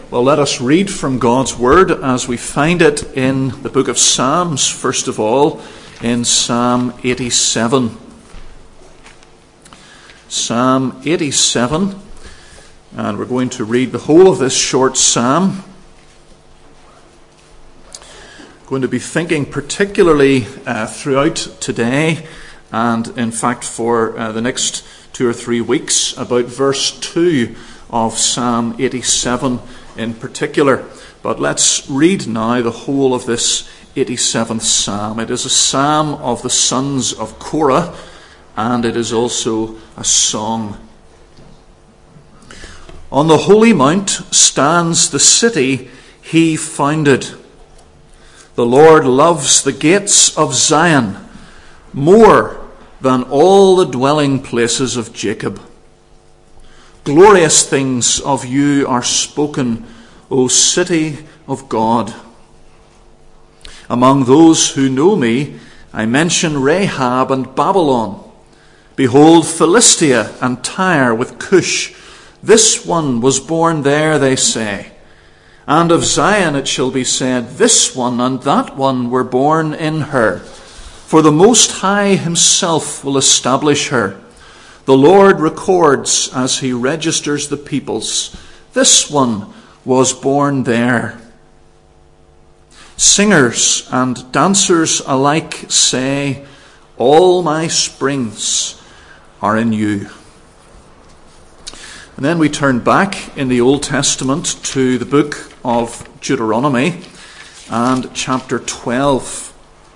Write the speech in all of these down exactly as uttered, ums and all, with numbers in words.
Well, let us read from God's Word as we find it in the book of Psalms, first of all, in Psalm eighty-seven. Psalm eighty-seven, and we're going to read the whole of this short psalm. Going to be thinking particularly uh, throughout today, and in fact for uh, the next two or three weeks, about verse two of Psalm eighty-seven in particular. But let's read now the whole of this eighty-seventh psalm. It is a psalm of the sons of Korah, and it is also a song. On the holy mount stands the city he founded. The Lord loves the gates of Zion more than all the dwelling places of Jacob. Glorious things of you are spoken, O city of God. Among those who know me, I mention Rahab and Babylon. Behold, Philistia and Tyre with Cush. This one was born there, they say. And of Zion it shall be said, this one and that one were born in her. For the Most High himself will establish her. The Lord records as he registers the peoples. This one was born there. Singers and dancers alike say, all my springs are in you. And then we turn back in the Old Testament to the book of Deuteronomy and chapter twelve.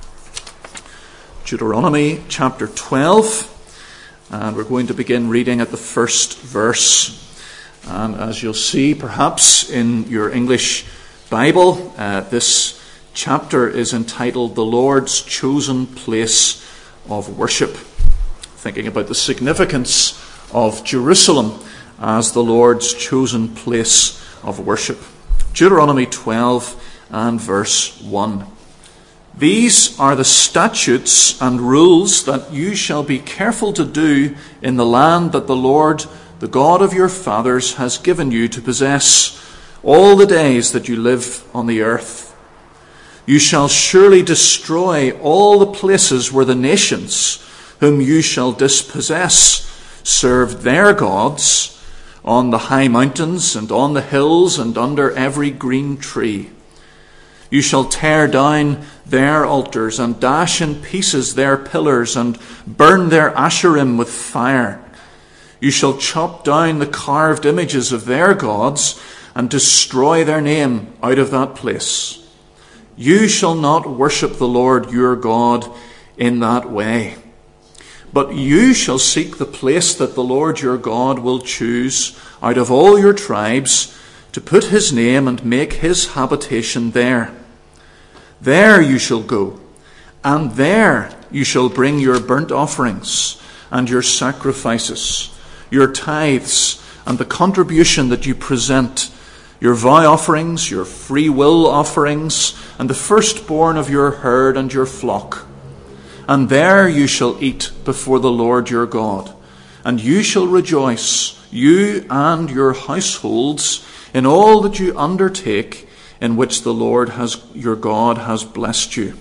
Deuteronomy chapter twelve. And we're going to begin reading at the first verse. And as you'll see, perhaps in your English Bible, uh, this chapter is entitled The Lord's Chosen Place of Worship, thinking about the significance of Jerusalem as the Lord's chosen place of worship. Deuteronomy twelve and verse one. These are the statutes and rules that you shall be careful to do in the land that the Lord, the God of your fathers, has given you to possess all the days that you live on the earth. You shall surely destroy all the places where the nations whom you shall dispossess served their gods, on the high mountains and on the hills and under every green tree. You shall tear down their altars and dash in pieces their pillars and burn their Asherim with fire. You shall chop down the carved images of their gods and destroy their name out of that place. You shall not worship the Lord your God in that way. But you shall seek the place that the Lord your God will choose out of all your tribes to put his name and make his habitation there. There you shall go, and there you shall bring your burnt offerings and your sacrifices, your tithes and the contribution that you present, your vow offerings, your free will offerings, and the firstborn of your herd and your flock. And there you shall eat before the Lord your God, and you shall rejoice, you and your households, in all that you undertake, in which the Lord has, your God has blessed you.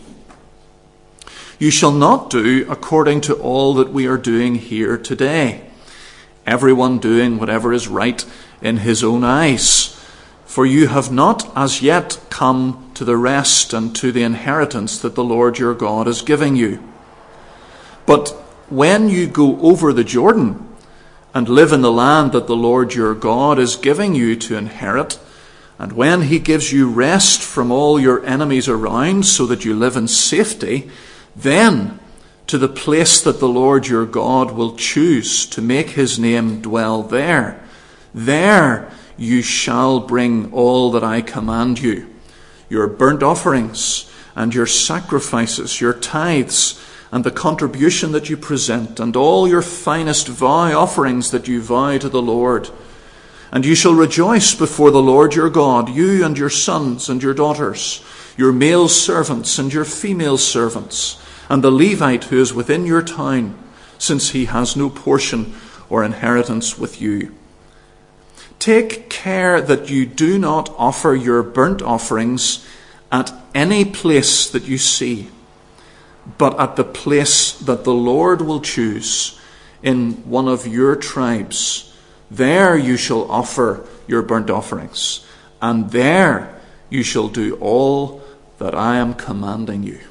You shall not do according to all that we are doing here today, everyone doing whatever is right in his own eyes. For you have not as yet come to the rest and to the inheritance that the Lord your God is giving you. But when you go over the Jordan and live in the land that the Lord your God is giving you to inherit, and when he gives you rest from all your enemies around so that you live in safety, then to the place that the Lord your God will choose to make his name dwell there, there you shall bring all that I command you, your burnt offerings and your sacrifices, your tithes and the contribution that you present, and all your finest vow offerings that you vow to the Lord. And you shall rejoice before the Lord your God, you and your sons and your daughters, your male servants and your female servants, and the Levite who is within your town, since he has no portion or inheritance with you. Take care that you do not offer your burnt offerings at any place that you see, but at the place that the Lord will choose in one of your tribes. There you shall offer your burnt offerings, and there you shall do all that I am commanding you.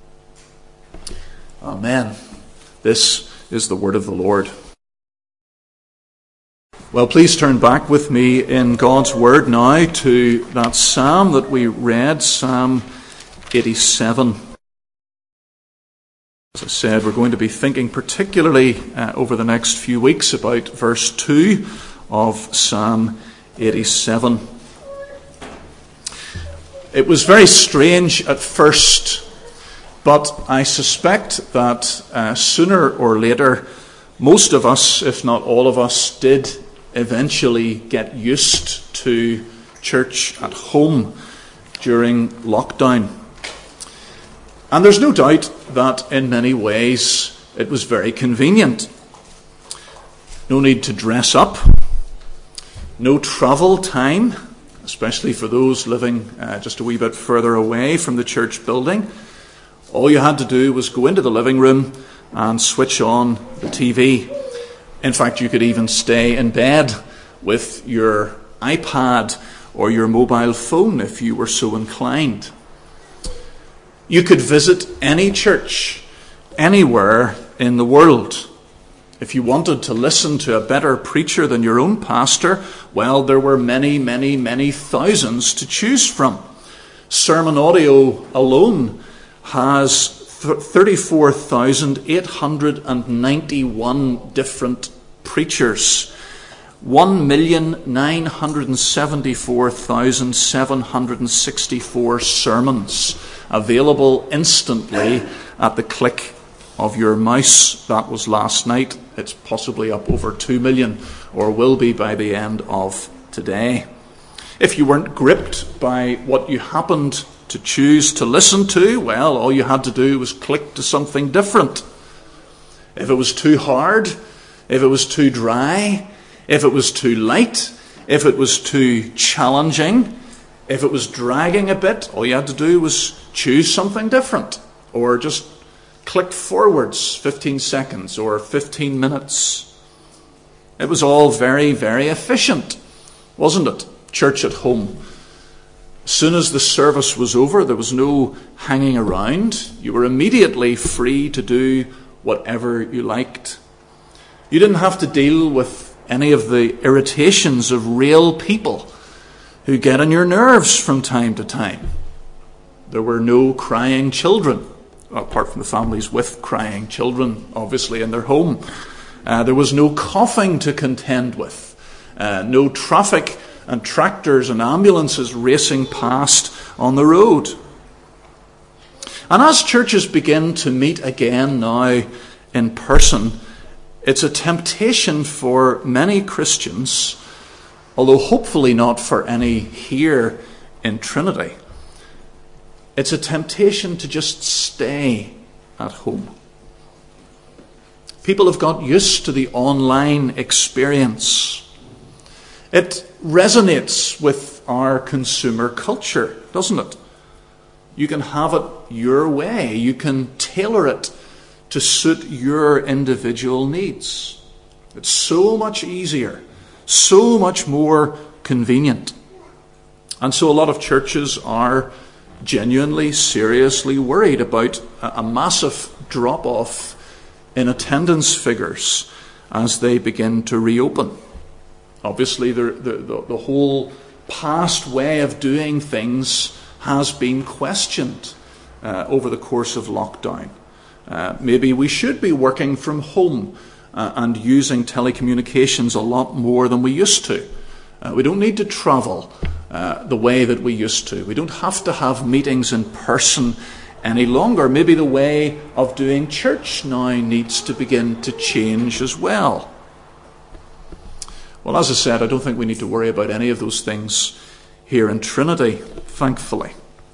Amen. This is the word of the Lord. Well, please turn back with me in God's word now to that psalm that we read, Psalm eighty-seven. As I said, we're going to be thinking particularly uh, over the next few weeks about verse two of Psalm eighty-seven. It was very strange at first, but I suspect that uh, sooner or later, most of us, if not all of us, did eventually get used to church at home during lockdown. And there's no doubt that in many ways it was very convenient. No need to dress up, no travel time, especially for those living uh, just a wee bit further away from the church building. All you had to do was go into the living room and switch on the T V. In fact, you could even stay in bed with your iPad or your mobile phone if you were so inclined. You could visit any church anywhere in the world. If you wanted to listen to a better preacher than your own pastor, well, there were many, many, many thousands to choose from. Sermon Audio alone has thirty-four thousand eight hundred ninety-one different preachers, one million nine hundred seventy-four thousand seven hundred sixty-four sermons available instantly at the click of your mouse. That was last night. It's possibly up over two million, or will be by the end of today. If you weren't gripped by what you happened to choose to listen to, well, all you had to do was click to something different. If it was too hard, if it was too dry, if it was too light, if it was too challenging, if it was dragging a bit, all you had to do was choose something different, or just click forwards fifteen seconds or fifteen minutes. It was all very, very efficient, wasn't it? Church at home. As soon as the service was over, there was no hanging around. You were immediately free to do whatever you liked. You didn't have to deal with any of the irritations of real people who get on your nerves from time to time. There were no crying children, apart from the families with crying children, obviously, in their home. Uh, there was no coughing to contend with, uh, no traffic and tractors and ambulances racing past on the road. And as churches begin to meet again now in person, it's a temptation for many Christians, although hopefully not for any here in Trinity, it's a temptation to just stay at home. People have got used to the online experience. It resonates with our consumer culture, doesn't it? You can have it your way. You can tailor it to suit your individual needs. It's so much easier, so much more convenient. And so a lot of churches are genuinely, seriously worried about a massive drop-off in attendance figures as they begin to reopen. Obviously, the, the, the whole past way of doing things has been questioned uh, over the course of lockdown. Uh, maybe we should be working from home uh, and using telecommunications a lot more than we used to. Uh, we don't need to travel uh, the way that we used to. We don't have to have meetings in person any longer. Maybe the way of doing church now needs to begin to change as well. Well, as I said, I don't think we need to worry about any of those things here in Trinity, thankfully.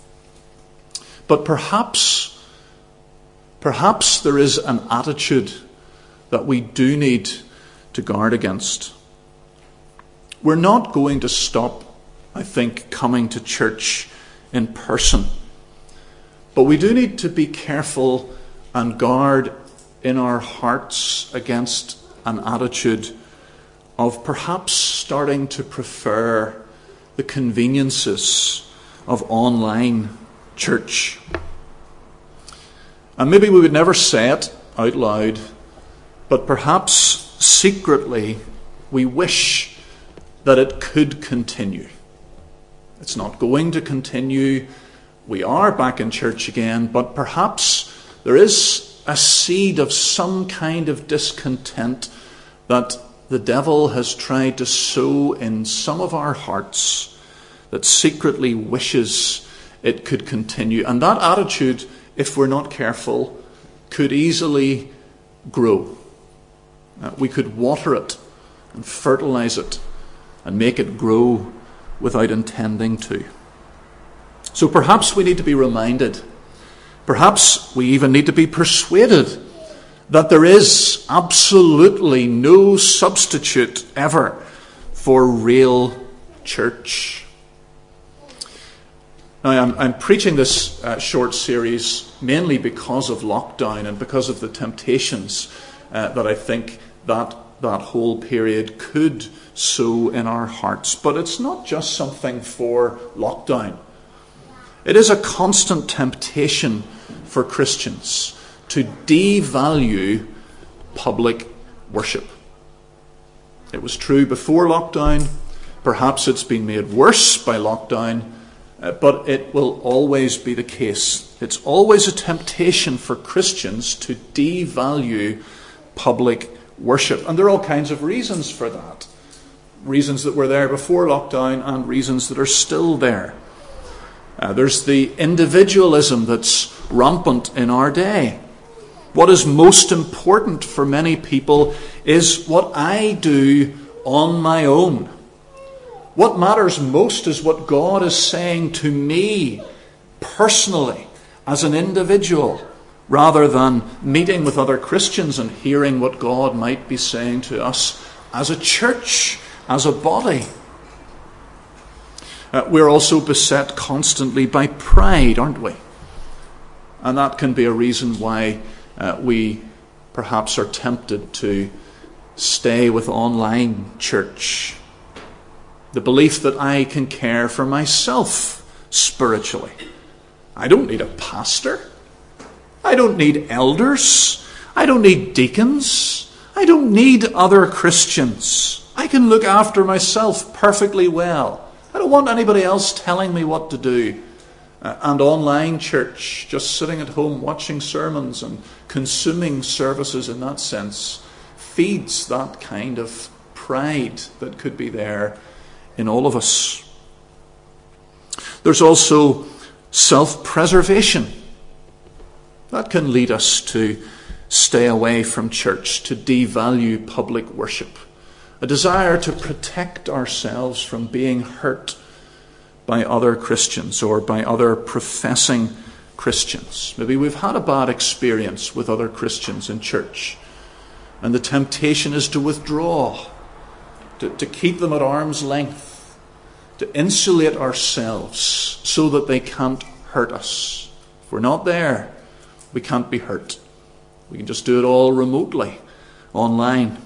But perhaps, perhaps there is an attitude that we do need to guard against. we're not going to stop, I think, coming to church in person. But we do need to be careful and guard in our hearts against an attitude of perhaps starting to prefer the conveniences of online church. And maybe we would never say it out loud, but perhaps secretly we wish that it could continue. It's not going to continue. We are back in church again, but perhaps there is a seed of some kind of discontent that the devil has tried to sow in some of our hearts that secretly wishes it could continue. And that attitude, if we're not careful, could easily grow. Uh, we could water it and fertilize it and make it grow without intending to. So perhaps we need to be reminded, perhaps we even need to be persuaded that there is absolutely no substitute ever for real church. Now, I'm, I'm preaching this uh, short series mainly because of lockdown and because of the temptations uh, that I think that that whole period could sow in our hearts. But it's not just something for lockdown. It is a constant temptation for Christians to devalue public worship. It was true before lockdown. Perhaps it's been made worse by lockdown, uh, but it will always be the case. It's always a temptation for Christians to devalue public worship. And there are all kinds of reasons for that. Reasons that were there before lockdown and reasons that are still there. Uh, there's the individualism that's rampant in our day. What is most important for many people is what I do on my own. What matters most is what God is saying to me personally as an individual, rather than meeting with other Christians and hearing what God might be saying to us as a church, as a body. Uh, we're also beset constantly by pride, aren't we? And that can be a reason why uh, we perhaps are tempted to stay with online church. The belief that I can care for myself spiritually. I don't need a pastor. I don't need elders. I don't need deacons. I don't need other Christians. I can look after myself perfectly well. I don't want anybody else telling me what to do. Uh, and online church, just sitting at home watching sermons and consuming services in that sense, feeds that kind of pride that could be there in all of us. There's also self-preservation. That can lead us to stay away from church, to devalue public worship. A desire to protect ourselves from being hurt by other Christians or by other professing Christians. Maybe we've had a bad experience with other Christians in church, and the temptation is to withdraw, to, to keep them at arm's length, to insulate ourselves so that they can't hurt us. If we're not there, we can't be hurt. We can just do it all remotely, online.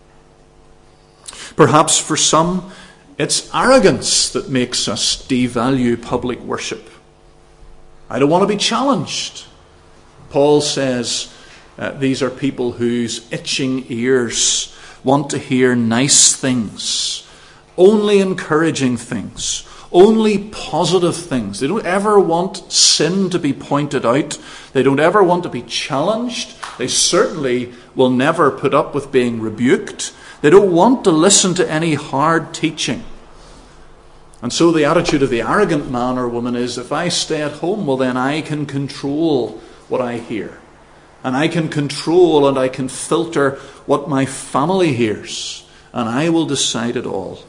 Perhaps for some, it's arrogance that makes us devalue public worship. I don't want to be challenged. Paul says uh, these are people whose itching ears want to hear nice things, only encouraging things, only positive things. They don't ever want sin to be pointed out. They don't ever want to be challenged. They certainly will never put up with being rebuked. They don't want to listen to any hard teaching. And so the attitude of the arrogant man or woman is, if I stay at home, well then I can control what I hear. And I can control and I can filter what my family hears. And I will decide it all.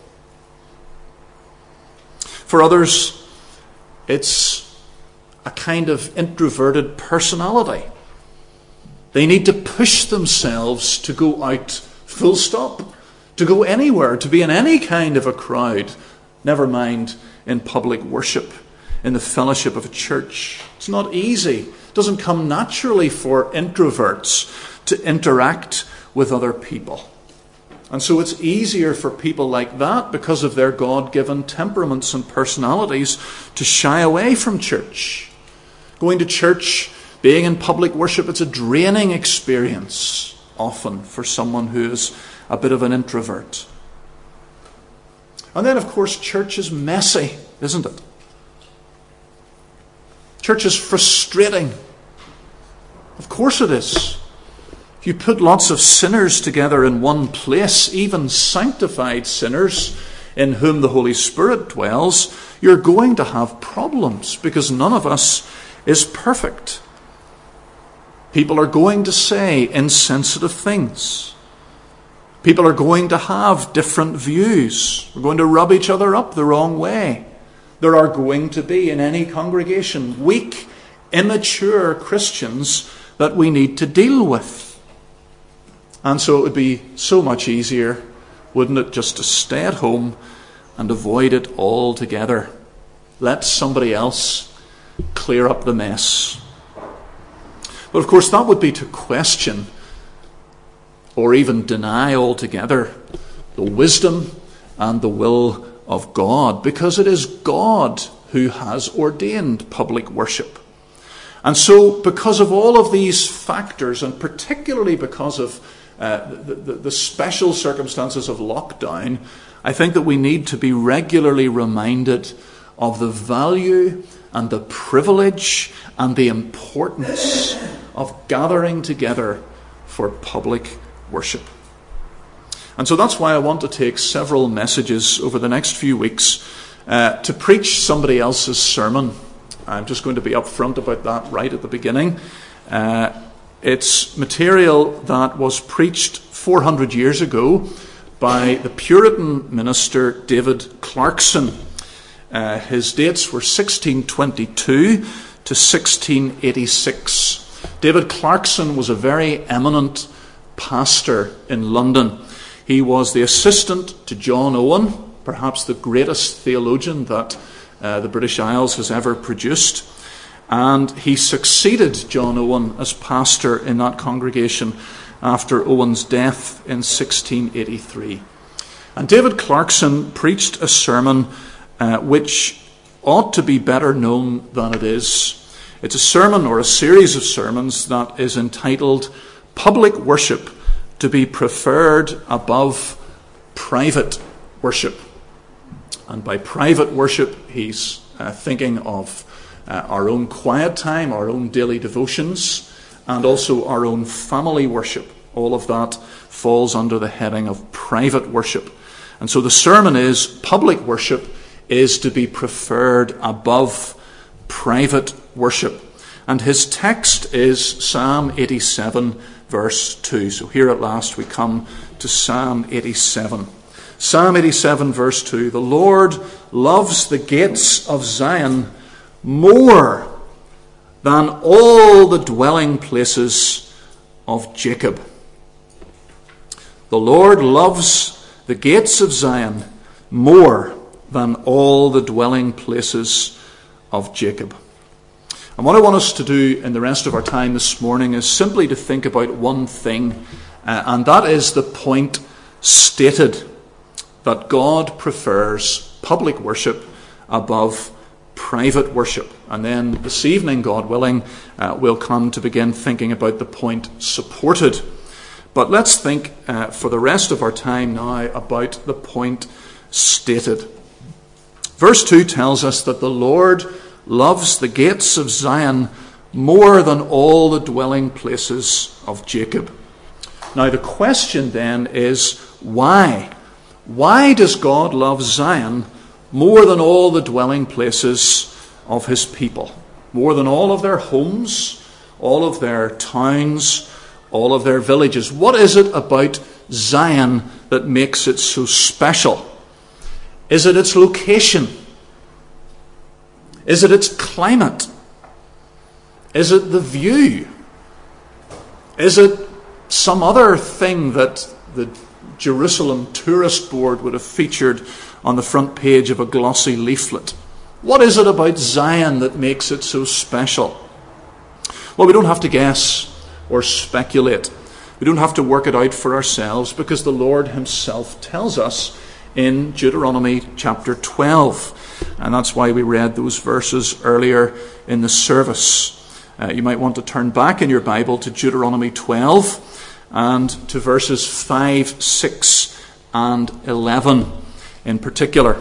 For others, it's a kind of introverted personality. They need to push themselves to go out, full stop, to go anywhere, to be in any kind of a crowd, never mind in public worship, in the fellowship of a church. It's not easy. It doesn't come naturally for introverts to interact with other people. And so it's easier for people like that, because of their God-given temperaments and personalities, to shy away from church. Going to church, being in public worship, it's a draining experience, often, for someone who is a bit of an introvert. And then, of course, church is messy, isn't it? Church is frustrating. Of course it is. If you put lots of sinners together in one place, even sanctified sinners in whom the Holy Spirit dwells, you're going to have problems, because none of us is perfect. People are going to say insensitive things. People are going to have different views. We're going to rub each other up the wrong way. There are going to be, in any congregation, weak, immature Christians that we need to deal with. And so it would be so much easier, wouldn't it, just to stay at home and avoid it altogether. Let somebody else clear up the mess. But of course, that would be to question or even deny altogether the wisdom and the will of God, because it is God who has ordained public worship. And so, because of all of these factors, and particularly because of uh, the, the, the special circumstances of lockdown, I think that we need to be regularly reminded of the value and the privilege and the importance of gathering together for public worship. And so that's why I want to take several messages over the next few weeks uh, to preach somebody else's sermon. I'm just going to be upfront about that right at the beginning. Uh, it's material that was preached four hundred years ago by the Puritan minister David Clarkson. Uh, his dates were sixteen twenty-two to sixteen eighty-six. David Clarkson was a very eminent pastor in London. He was the assistant to John Owen, perhaps the greatest theologian that uh, the British Isles has ever produced. And he succeeded John Owen as pastor in that congregation after Owen's death in sixteen eighty-three. And David Clarkson preached a sermon uh, which ought to be better known than it is. It's a sermon, or a series of sermons, that is entitled Public Worship to be Preferred Above Private Worship. And by private worship, he's uh, thinking of uh, our own quiet time, our own daily devotions, and also our own family worship. All of that falls under the heading of private worship. And so the sermon is, public worship is to be preferred above private worship. And his text is Psalm eighty-seven, verse two. So here at last we come to Psalm eighty-seven. Psalm eighty-seven, verse two. The Lord loves the gates of Zion more than all the dwelling places of Jacob. The Lord loves the gates of Zion more than all the dwelling places of Jacob. And what I want us to do in the rest of our time this morning is simply to think about one thing, uh, and that is the point stated, that God prefers public worship above private worship. And then this evening, God willing, uh, we'll come to begin thinking about the point supported. But let's think uh, for the rest of our time now about the point stated. Verse two tells us that the Lord loves the gates of Zion more than all the dwelling places of Jacob. Now the question then is, why? Why does God love Zion more than all the dwelling places of his people? More than all of their homes, all of their towns, all of their villages. What is it about Zion that makes it so special? Is it its location? Is it its climate? Is it the view? Is it some other thing that the Jerusalem tourist board would have featured on the front page of a glossy leaflet. What is it about Zion that makes it so special? Well, we don't have to guess or speculate. We don't have to work it out for ourselves, because the Lord himself tells us in Deuteronomy chapter twelve. And that's why we read those verses earlier in the service. Uh, you might want to turn back in your Bible to Deuteronomy twelve and to verses five, six, and eleven in particular.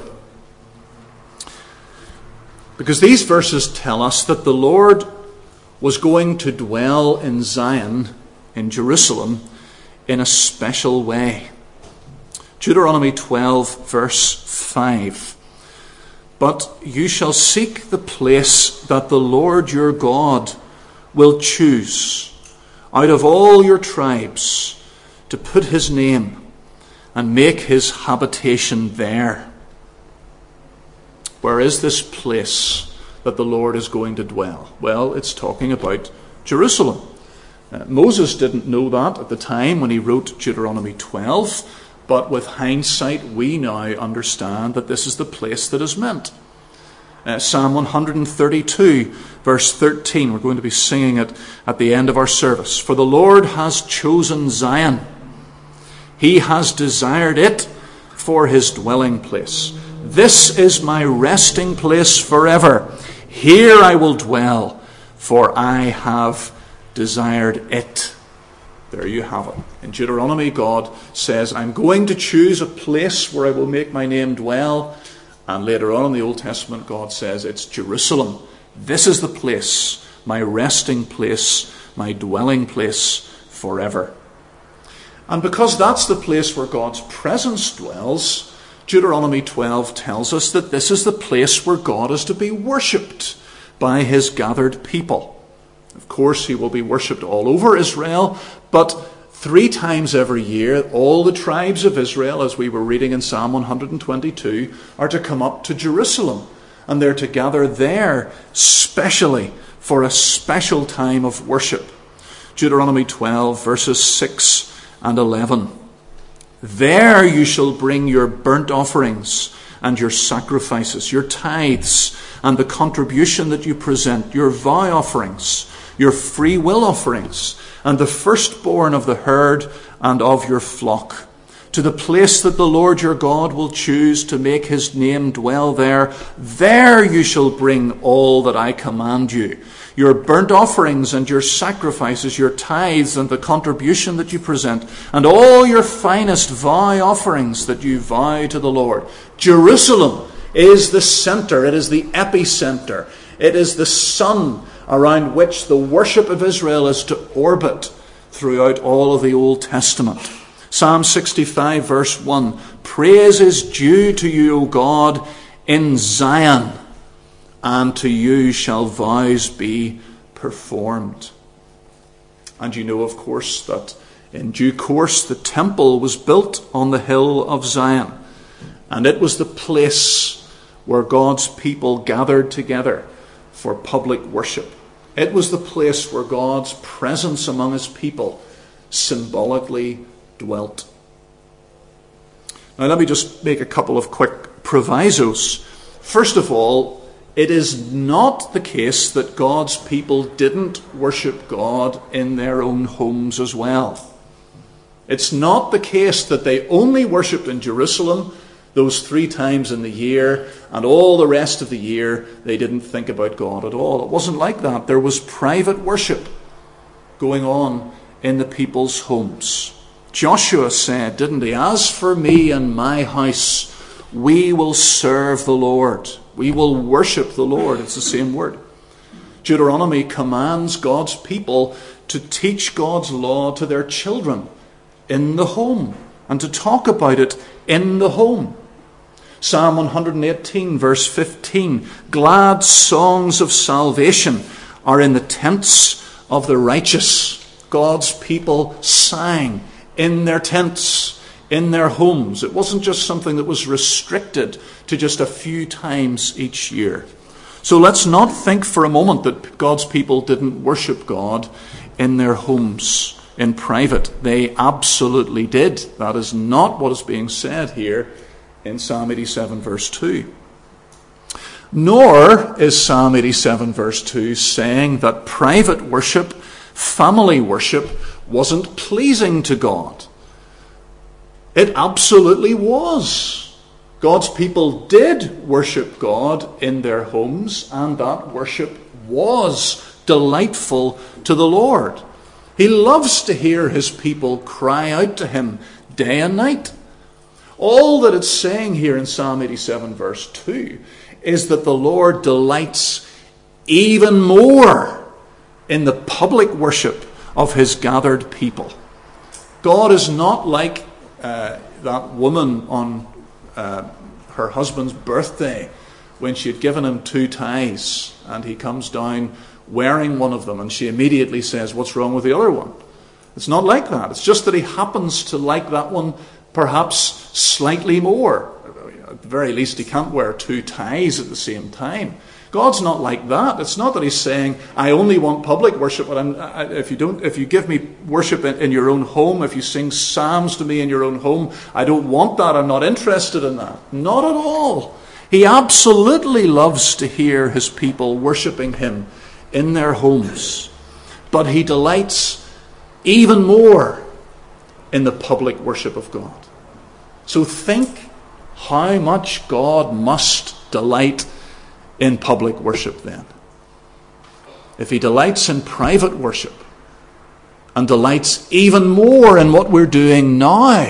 Because these verses tell us that the Lord was going to dwell in Zion, in Jerusalem, in a special way. Deuteronomy twelve, verse five. But you shall seek the place that the Lord your God will choose out of all your tribes to put his name and make his habitation there. Where is this place that the Lord is going to dwell? Well, it's talking about Jerusalem. Uh, Moses didn't know that at the time when he wrote Deuteronomy twelve, but with hindsight we now understand that this is the place that is meant. Uh, Psalm one thirty-two, verse thirteen, we're going to be singing it at the end of our service. For the Lord has chosen Zion. He has desired it for his dwelling place. This is my resting place forever. Here I will dwell, for I have desired it. There you have it. In Deuteronomy, God says, I'm going to choose a place where I will make my name dwell. And later on in the Old Testament, God says, it's Jerusalem. This is the place, my resting place, my dwelling place forever. And because that's the place where God's presence dwells, Deuteronomy twelve tells us that this is the place where God is to be worshipped by his gathered people. Of course, he will be worshipped all over Israel, but three times every year, all the tribes of Israel, as we were reading in Psalm one twenty-two, are to come up to Jerusalem, and they're to gather there specially for a special time of worship. Deuteronomy twelve, verses six and eleven. There you shall bring your burnt offerings and your sacrifices, your tithes, and the contribution that you present, your vow offerings, your free will offerings, and the firstborn of the herd and of your flock, to the place that the Lord your God will choose to make his name dwell there. There you shall bring all that I command you, your burnt offerings and your sacrifices, your tithes and the contribution that you present, and all your finest vow offerings that you vow to the Lord. Jerusalem is the center, it is the epicenter, it is the sun around which the worship of Israel is to orbit throughout all of the Old Testament. Psalm sixty-five, verse one, praise is due to you, O God, in Zion, and to you shall vows be performed. And you know, of course, that in due course the temple was built on the hill of Zion, and it was the place where God's people gathered together for public worship. It was the place where God's presence among his people symbolically dwelt. Now let me just make a couple of quick provisos. First of all, it is not the case that God's people didn't worship God in their own homes as well. It's not the case that they only worshipped in Jerusalem those three times in the year, and all the rest of the year they didn't think about God at all. It wasn't like that. There was private worship going on in the people's homes. Joshua said, didn't he, as for me and my house, we will serve the Lord. We will worship the Lord. It's the same word. Deuteronomy commands God's people to teach God's law to their children in the home and to talk about it in the home. Psalm one eighteen, verse fifteen, glad songs of salvation are in the tents of the righteous. God's people sang in their tents, in their homes. It wasn't just something that was restricted to just a few times each year. So let's not think for a moment that God's people didn't worship God in their homes in private. They absolutely did. That is not what is being said here in Psalm eighty-seven verse two. Nor is Psalm eighty-seven verse two saying that private worship, family worship, wasn't pleasing to God. It absolutely was. God's people did worship God in their homes, and that worship was delightful to the Lord. He loves to hear his people cry out to him day and night. All that it's saying here in Psalm eighty-seven verse two is that the Lord delights even more in the public worship of his gathered people. God is not like uh, that woman on uh, her husband's birthday when she had given him two ties and he comes down wearing one of them and she immediately says, "What's wrong with the other one?" It's not like that. It's just that he happens to like that one perhaps slightly more. At the very least, he can't wear two ties at the same time. God's not like that. It's not that he's saying, "I only want public worship, but I'm, I, if you don't, if you give me worship in, in your own home, if you sing psalms to me in your own home, I don't want that. I'm not interested in that." Not at all. He absolutely loves to hear his people worshiping him in their homes, but he delights even more in the public worship of God. So think how much God must delight in public worship then. If he delights in private worship and delights even more in what we're doing now,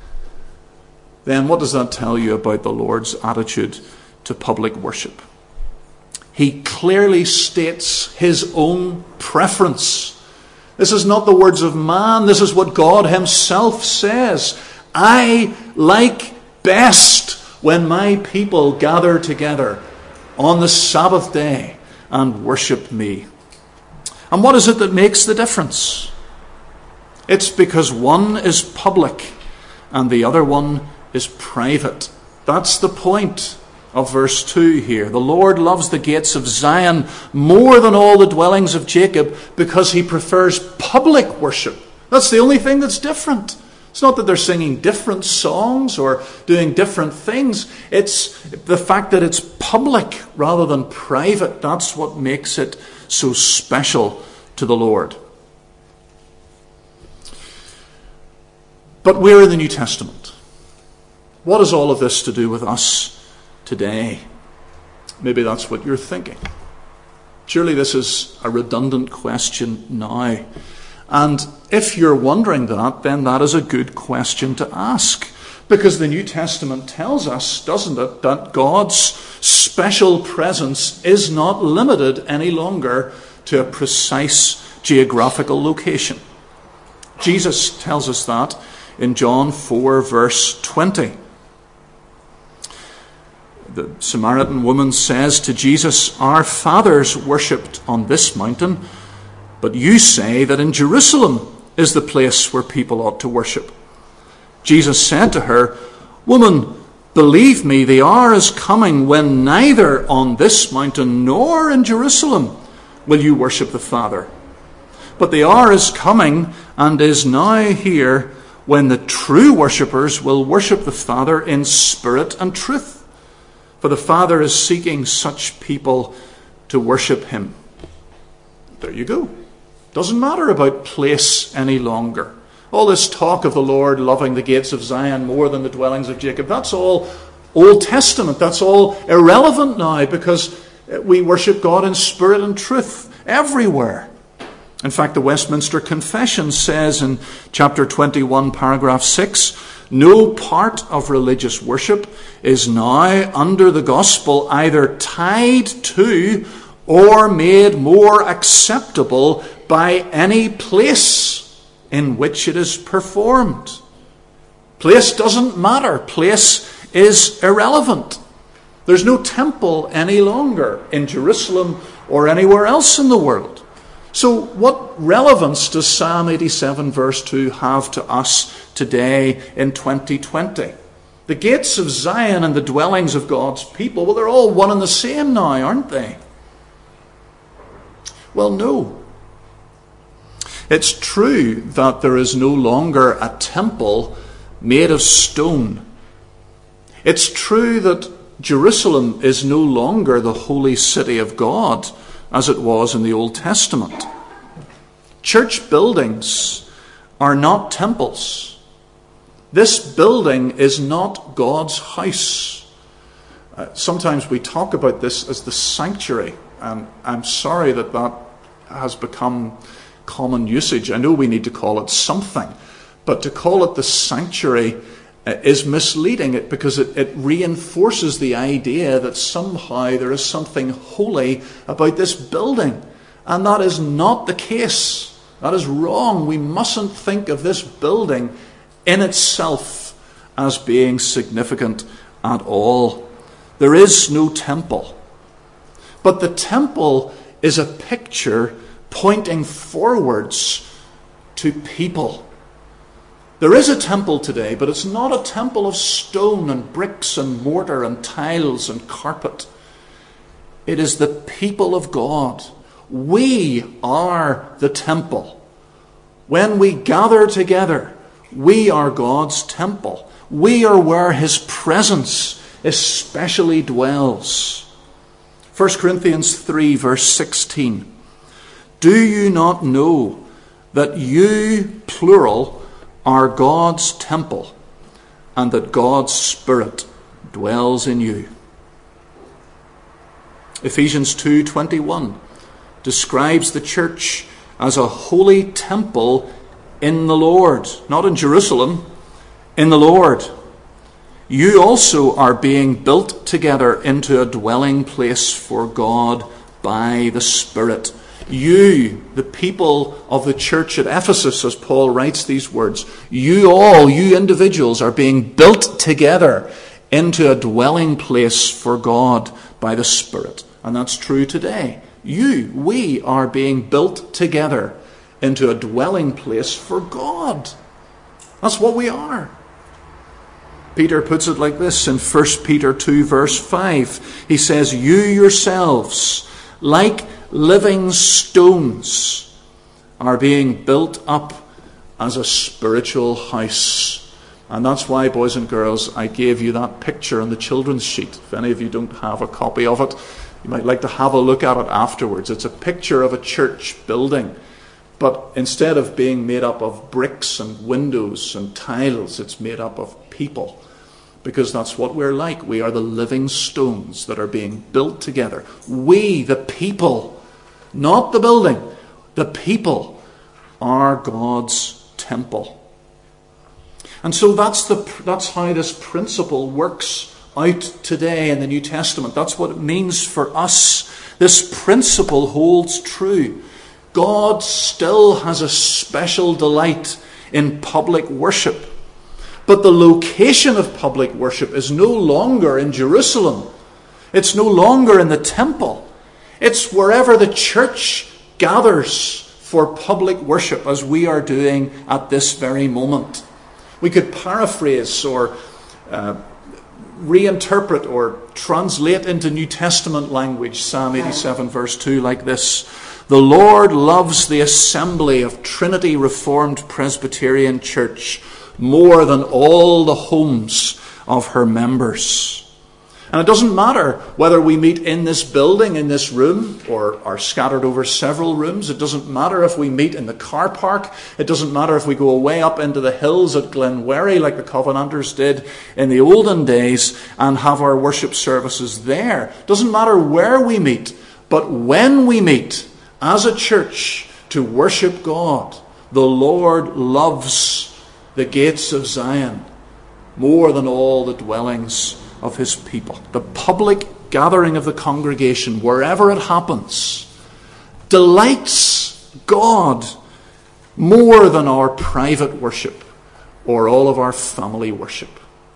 then what does that tell you about the Lord's attitude to public worship? He clearly states his own preference. This is not the words of man. This is what God himself says. "I like best when my people gather together on the Sabbath day and worship me." And what is it that makes the difference? It's because one is public and the other one is private. That's the point of verse two here. The Lord loves the gates of Zion more than all the dwellings of Jacob because he prefers public worship. That's the only thing that's different. It's not that they're singing different songs or doing different things. It's the fact that it's public rather than private. That's what makes it so special to the Lord. But we're in the New Testament. What has all of this to do with us today? Maybe that's what you're thinking. Surely this is a redundant question now. And if you're wondering that, then that is a good question to ask. Because the New Testament tells us, doesn't it, that God's special presence is not limited any longer to a precise geographical location. Jesus tells us that in John four, verse twenty. The Samaritan woman says to Jesus, "Our fathers worshipped on this mountain, but you say that in Jerusalem is the place where people ought to worship." Jesus said to her, "Woman, believe me, the hour is coming when neither on this mountain nor in Jerusalem will you worship the Father. But the hour is coming and is now here when the true worshippers will worship the Father in spirit and truth. For the Father is seeking such people to worship him." There you go. Doesn't matter about place any longer. All this talk of the Lord loving the gates of Zion more than the dwellings of Jacob, that's all Old Testament. That's all irrelevant now because we worship God in spirit and truth everywhere. In fact, the Westminster Confession says in chapter twenty-one, paragraph six, "No part of religious worship is now under the gospel either tied to or made more acceptable by any place in which it is performed." Place doesn't matter. Place is irrelevant. There's no temple any longer in Jerusalem or anywhere else in the world. So what relevance does Psalm eighty-seven verse two have to us today in twenty twenty? The gates of Zion and the dwellings of God's people, well, they're all one and the same now, aren't they? Well, no. It's true that there is no longer a temple made of stone. It's true that Jerusalem is no longer the holy city of God as it was in the Old Testament. Church buildings are not temples. This building is not God's house. Uh, sometimes we talk about this as the sanctuary, and I'm sorry that that has become common usage. I know we need to call it something, but to call it the sanctuary uh, is misleading it because it, it reinforces the idea that somehow there is something holy about this building, and that is not the case. That is wrong. We mustn't think of this building in itself as being significant at all. There is no temple. But the temple is a picture pointing forwards to people. There is a temple today, but it's not a temple of stone and bricks and mortar and tiles and carpet. It is the people of God. We are the temple. When we gather together, we are God's temple. We are where His presence especially dwells. First Corinthians three, verse sixteen. Do you not know that you, plural, are God's temple, and that God's Spirit dwells in you? Ephesians two twenty-one describes the church as a holy temple in the Lord. Not in Jerusalem, in the Lord. You also are being built together into a dwelling place for God by the Spirit. You, the people of the church at Ephesus, as Paul writes these words, you all, you individuals, are being built together into a dwelling place for God by the Spirit. And that's true today. You, we are being built together into a dwelling place for God. That's what we are. Peter puts it like this in First Peter two, verse five. He says, you yourselves, like living stones, are being built up as a spiritual house. And that's why, boys and girls, I gave you that picture on the children's sheet. If any of you don't have a copy of it, you might like to have a look at it afterwards. It's a picture of a church building. But instead of being made up of bricks and windows and tiles, it's made up of people. Because that's what we're like. We are the living stones that are being built together. We, the people, not the building, the people, are God's temple. And so that's the that's how this principle works out today in the New Testament. That's what it means for us. This principle holds true. God still has a special delight in public worship. But the location of public worship is no longer in Jerusalem. It's no longer in the temple. It's wherever the church gathers for public worship, as we are doing at this very moment. We could paraphrase or uh, reinterpret or translate into New Testament language Psalm eighty-seven verse two like this. The Lord loves the assembly of Trinity Reformed Presbyterian Church more than all the homes of her members. And it doesn't matter whether we meet in this building, in this room, or are scattered over several rooms. It doesn't matter if we meet in the car park. It doesn't matter if we go away up into the hills at Glenwherry like the Covenanters did in the olden days and have our worship services there. It doesn't matter where we meet, but when we meet as a church to worship God, the Lord loves the gates of Zion more than all the dwellings of his people. The public gathering of the congregation, wherever it happens, delights God more than our private worship or all of our family worship.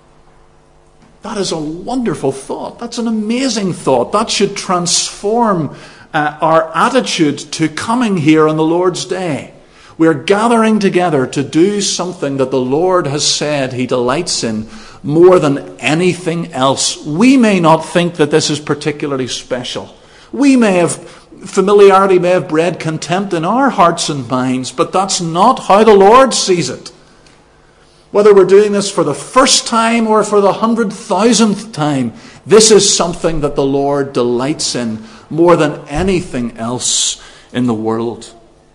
That is a wonderful thought. That's an amazing thought. That should transform uh, our attitude to coming here on the Lord's Day. We're gathering together to do something that the Lord has said he delights in more than anything else. We may not think that this is particularly special, We may have, familiarity may have bred contempt in our hearts and minds, but that's not how the Lord sees it. Whether we're doing this for the first time or for the hundred thousandth time, this is something that the Lord delights in more than anything else in the world.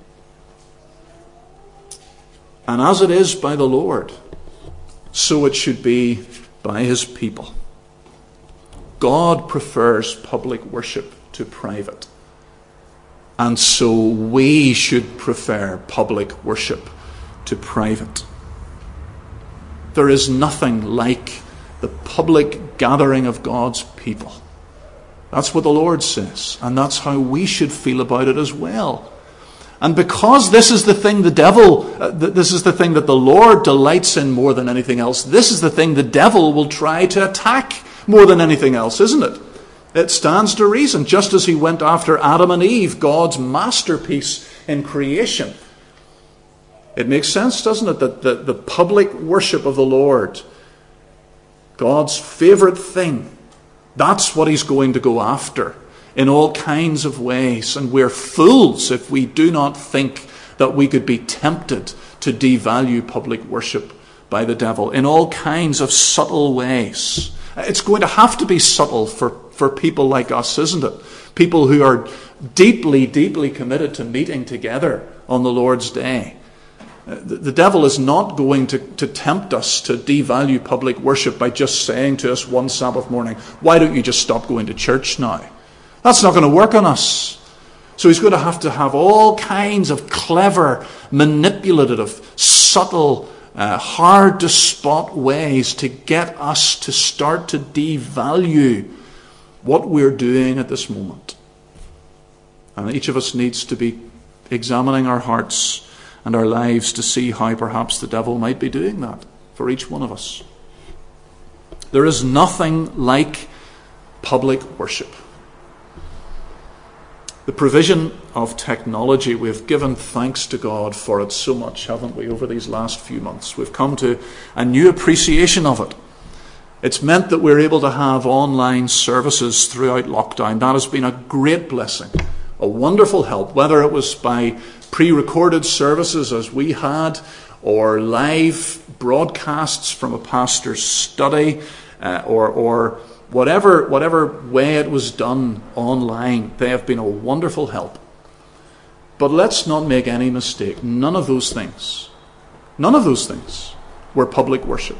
And as it is by the Lord, so it should be by his people. God prefers public worship to private. And so we should prefer public worship to private. There is nothing like the public gathering of God's people. That's what the Lord says, and that's how we should feel about it as well. And because this is the thing the devil, uh, this is the thing that the Lord delights in more than anything else, this is the thing the devil will try to attack more than anything else, isn't it? It stands to reason, just as he went after Adam and Eve, God's masterpiece in creation. It makes sense, doesn't it, that the, the public worship of the Lord, God's favourite thing, that's what he's going to go after in all kinds of ways. And we're fools if we do not think that we could be tempted to devalue public worship by the devil in all kinds of subtle ways. It's going to have to be subtle for, for people like us, isn't it? People who are deeply, deeply committed to meeting together on the Lord's day. The, the devil is not going to, to tempt us to devalue public worship by just saying to us one Sabbath morning, why don't you just stop going to church now? That's not going to work on us. So he's going to have to have all kinds of clever, manipulative, subtle, uh, hard to spot ways to get us to start to devalue what we're doing at this moment. And each of us needs to be examining our hearts and our lives to see how perhaps the devil might be doing that for each one of us. There is nothing like public worship. The provision of technology, we've given thanks to God for it so much, haven't we, over these last few months. We've come to a new appreciation of it. It's meant that we're able to have online services throughout lockdown. That has been a great blessing, a wonderful help, whether it was by pre-recorded services as we had, or live broadcasts from a pastor's study, uh, or, or whatever, whatever way it was done online. They have been a wonderful help. But let's not make any mistake. None of those things, none of those things were public worship.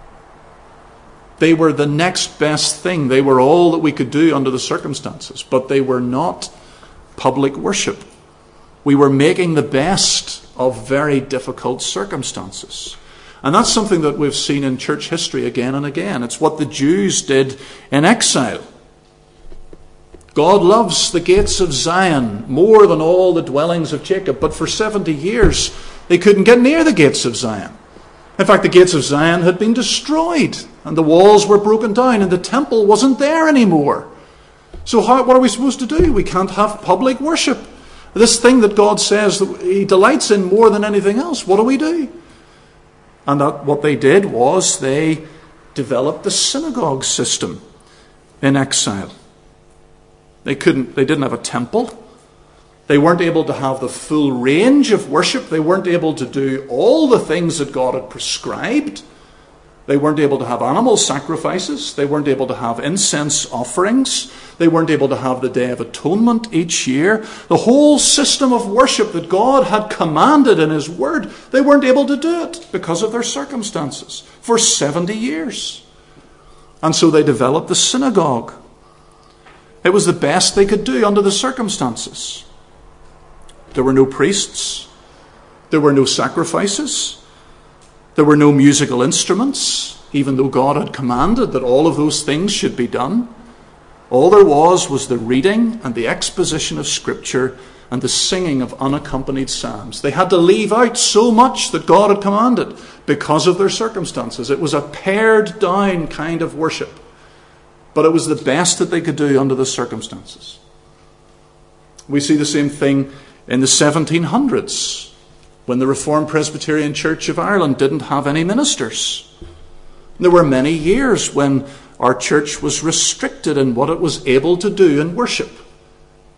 They were the next best thing. They were all that we could do under the circumstances, but they were not public worship. We were making the best of very difficult circumstances. And that's something that we've seen in church history again and again. It's what the Jews did in exile. God loves the gates of Zion more than all the dwellings of Jacob. But for seventy years, they couldn't get near the gates of Zion. In fact, the gates of Zion had been destroyed, and the walls were broken down, and the temple wasn't there anymore. So how, what are we supposed to do? We can't have public worship. This thing that God says that he delights in more than anything else, what do we do? And that, what they did was they developed the synagogue system in exile. They couldn't, they didn't have a temple. They weren't able to have the full range of worship. They weren't able to do all the things that God had prescribed. They weren't able to have animal sacrifices. They weren't able to have incense offerings. They weren't able to have the Day of Atonement each year. The whole system of worship that God had commanded in his word, they weren't able to do it because of their circumstances for seventy years. And so they developed the synagogue. It was the best they could do under the circumstances. There were no priests. There were no sacrifices. There were no musical instruments, even though God had commanded that all of those things should be done. All there was was the reading and the exposition of Scripture and the singing of unaccompanied psalms. They had to leave out so much that God had commanded because of their circumstances. It was a pared down kind of worship, but it was the best that they could do under the circumstances. We see the same thing in the seventeen hundreds, when the Reformed Presbyterian Church of Ireland didn't have any ministers. There were many years when our church was restricted in what it was able to do in worship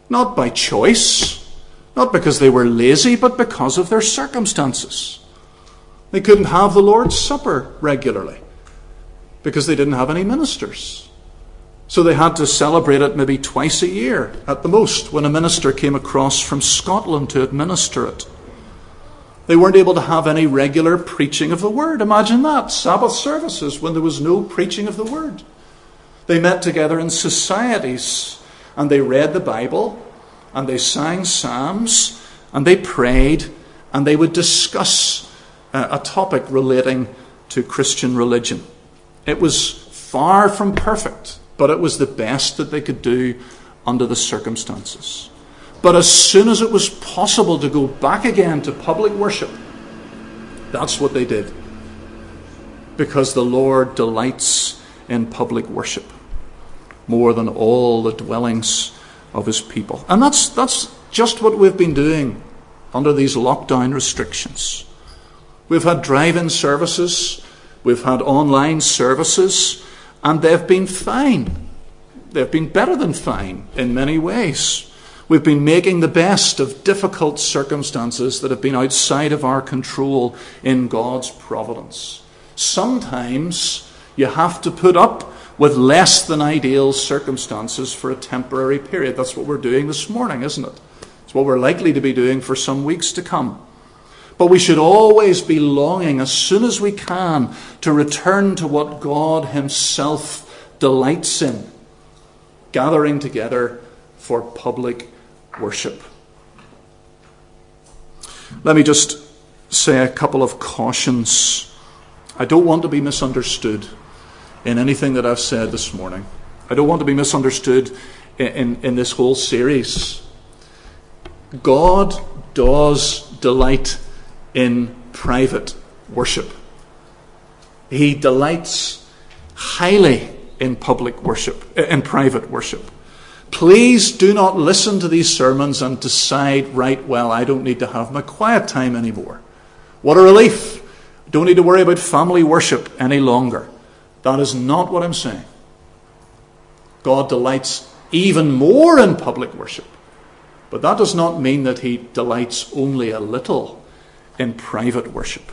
Not by choice, not because they were lazy, but because of their circumstances. They couldn't have the Lord's Supper regularly because they didn't have any ministers. So they had to celebrate it maybe twice a year at the most, when a minister came across from Scotland to administer it. They weren't able to have any regular preaching of the Word. Imagine that, Sabbath services when there was no preaching of the Word. They met together in societies, and they read the Bible, and they sang psalms, and they prayed, and they would discuss uh, a topic relating to Christian religion. It was far from perfect, but it was the best that they could do under the circumstances. But as soon as it was possible to go back again to public worship, that's what they did. Because the Lord delights in public worship more than all the dwellings of his people. And that's that's just what we've been doing under these lockdown restrictions. We've had drive-in services, we've had online services, and they've been fine. They've been better than fine in many ways. We've been making the best of difficult circumstances that have been outside of our control in God's providence. Sometimes you have to put up with less than ideal circumstances for a temporary period. That's what we're doing this morning, isn't it? It's what we're likely to be doing for some weeks to come. But we should always be longing, as soon as we can, to return to what God himself delights in, gathering together for public worship. Let me just say a couple of cautions. I don't want to be misunderstood in anything that I've said this morning. I don't want to be misunderstood in, in, in this whole series. God does delight in private worship. He delights highly in public worship, in private worship. Please do not listen to these sermons and decide, right, well, I don't need to have my quiet time anymore. What a relief. Don't need to worry about family worship any longer. That is not what I'm saying. God delights even more in public worship. But that does not mean that he delights only a little in private worship.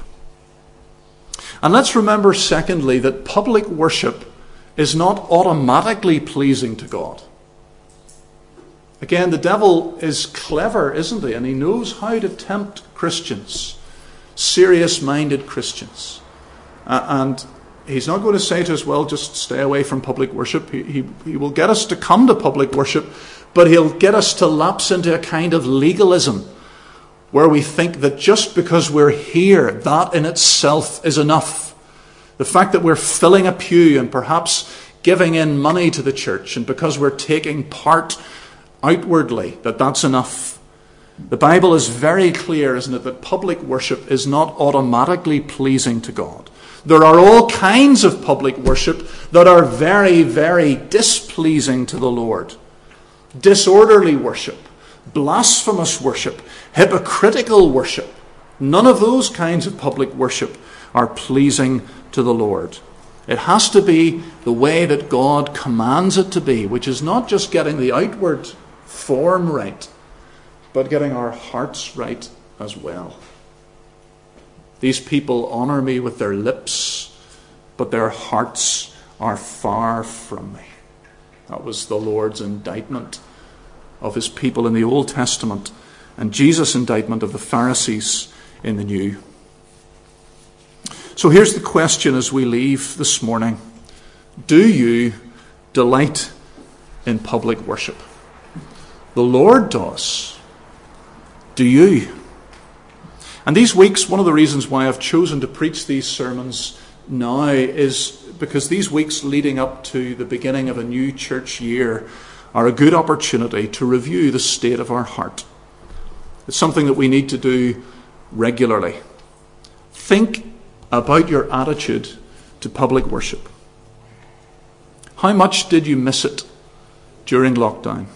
And let's remember, secondly, that public worship is not automatically pleasing to God. Again, the devil is clever, isn't he? And he knows how to tempt Christians, serious-minded Christians. Uh, and he's not going to say to us, well, just stay away from public worship. He, he, he will get us to come to public worship, but he'll get us to lapse into a kind of legalism where we think that just because we're here, that in itself is enough. The fact that we're filling a pew and perhaps giving in money to the church, and because we're taking part outwardly, that that's enough. The Bible is very clear, isn't it, that public worship is not automatically pleasing to God. There are all kinds of public worship that are very, very displeasing to the Lord. Disorderly worship, blasphemous worship, hypocritical worship. None of those kinds of public worship are pleasing to the Lord. It has to be the way that God commands it to be, which is not just getting the outward form right, but getting our hearts right as well. These people honor me with their lips, but their hearts are far from me. That was the Lord's indictment of his people in the Old Testament, and Jesus' indictment of the Pharisees in the New. So here's the question as we leave this morning. Do you delight in public worship? The Lord does. Do you? And these weeks, one of the reasons why I've chosen to preach these sermons now is because these weeks leading up to the beginning of a new church year are a good opportunity to review the state of our heart. It's something that we need to do regularly. Think about your attitude to public worship. How much did you miss it during lockdown?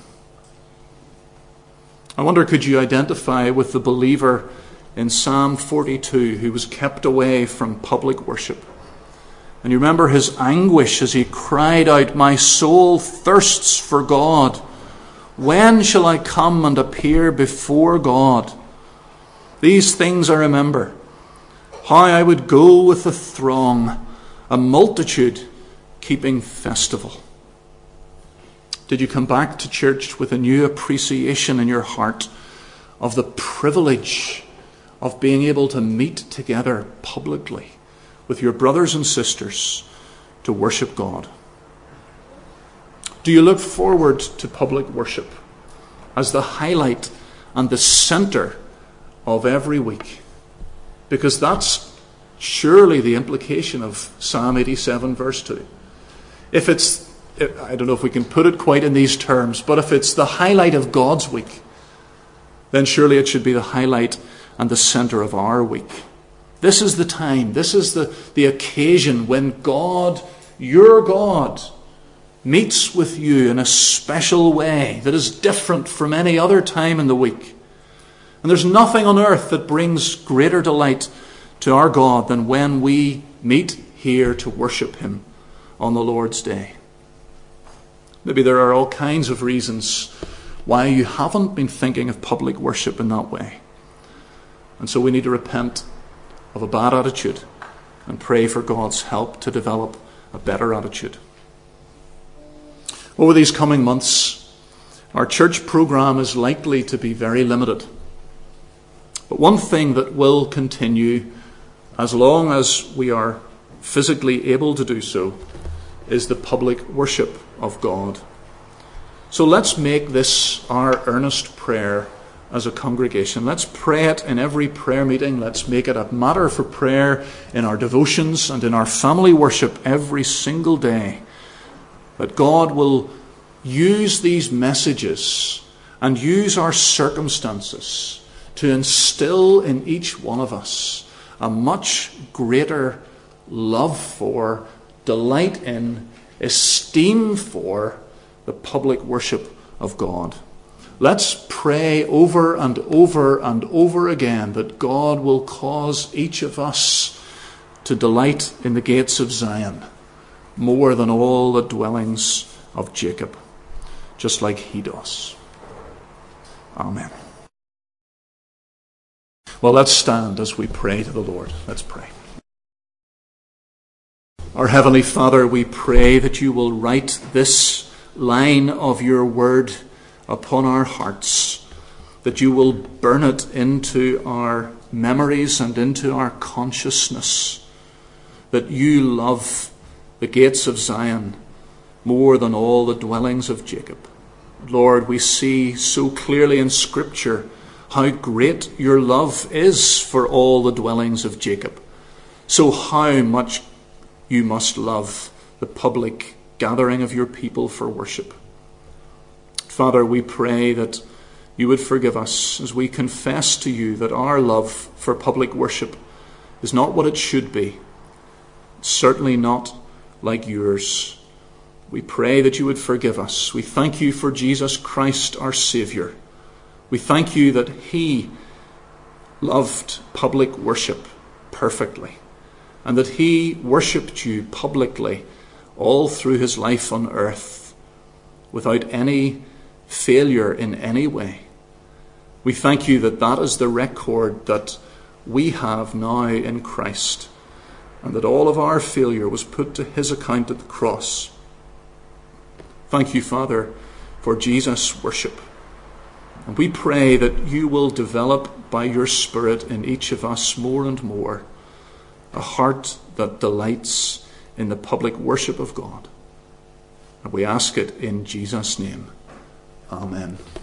I wonder, could you identify with the believer in Psalm forty-two who was kept away from public worship? And you remember his anguish as he cried out, "My soul thirsts for God. When shall I come and appear before God? These things I remember, how I would go with the throng, a multitude keeping festival. Did you come back to church with a new appreciation in your heart of the privilege of being able to meet together publicly with your brothers and sisters to worship God? Do you look forward to public worship as the highlight and the centre of every week? Because that's surely the implication of Psalm eighty-seven verse two. If it's, I don't know if we can put it quite in these terms, but if it's the highlight of God's week, then surely it should be the highlight and the centre of our week. This is the time, this is the, the occasion when God, your God, meets with you in a special way that is different from any other time in the week. And there's nothing on earth that brings greater delight to our God than when we meet here to worship him on the Lord's Day. Maybe there are all kinds of reasons why you haven't been thinking of public worship in that way. And so we need to repent of a bad attitude and pray for God's help to develop a better attitude. Over these coming months, our church program is likely to be very limited. But one thing that will continue as long as we are physically able to do so is the public worship of God. So let's make this our earnest prayer as a congregation. Let's pray it in every prayer meeting. Let's make it a matter for prayer in our devotions and in our family worship every single day. That God will use these messages and use our circumstances to instill in each one of us a much greater love for, delight in, esteem for the public worship of God. Let's pray over and over and over again that God will cause each of us to delight in the gates of Zion more than all the dwellings of Jacob, just like he does. Amen. Well, let's stand as we pray to the Lord. Let's pray. Our Heavenly Father, we pray that you will write this line of your word upon our hearts, that you will burn it into our memories and into our consciousness, that you love the gates of Zion more than all the dwellings of Jacob. Lord, we see so clearly in Scripture how great your love is for all the dwellings of Jacob. So how much you must love the public gathering of your people for worship. Father, we pray that you would forgive us as we confess to you that our love for public worship is not what it should be. It's certainly not like yours. We pray that you would forgive us. We thank you for Jesus Christ, our Saviour. We thank you that he loved public worship perfectly, and that he worshipped you publicly all through his life on earth without any failure in any way. We thank you that that is the record that we have now in Christ, and that all of our failure was put to his account at the cross. Thank you, Father, for Jesus' worship. And we pray that you will develop by your Spirit in each of us more and more a heart that delights in the public worship of God. And we ask it in Jesus' name. Amen.